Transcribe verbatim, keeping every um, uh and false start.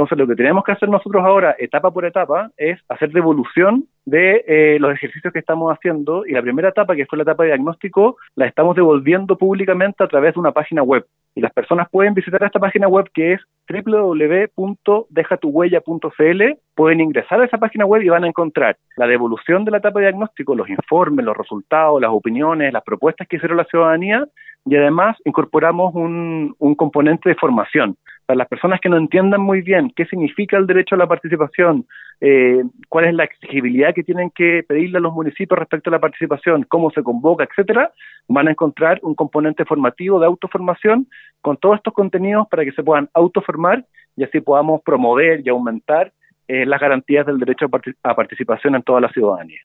Entonces, lo que tenemos que hacer nosotros ahora, etapa por etapa, es hacer devolución de eh, los ejercicios que estamos haciendo, y la primera etapa, que fue la etapa de diagnóstico, la estamos devolviendo públicamente a través de una página web. Y las personas pueden visitar esta página web, que es doble u doble u doble u punto deja tu huella punto c l. Pueden ingresar a esa página web y van a encontrar la devolución de la etapa de diagnóstico, los informes, los resultados, las opiniones, las propuestas que hicieron la ciudadanía, y además incorporamos un, un componente de formación. Para las personas que no entiendan muy bien qué significa el derecho a la participación, eh, cuál es la exigibilidad que tienen que pedirle a los municipios respecto a la participación, cómo se convoca, etcétera, van a encontrar un componente formativo de autoformación con todos estos contenidos para que se puedan autoformar y así podamos promover y aumentar eh, las garantías del derecho a, part- a participación en toda la ciudadanía.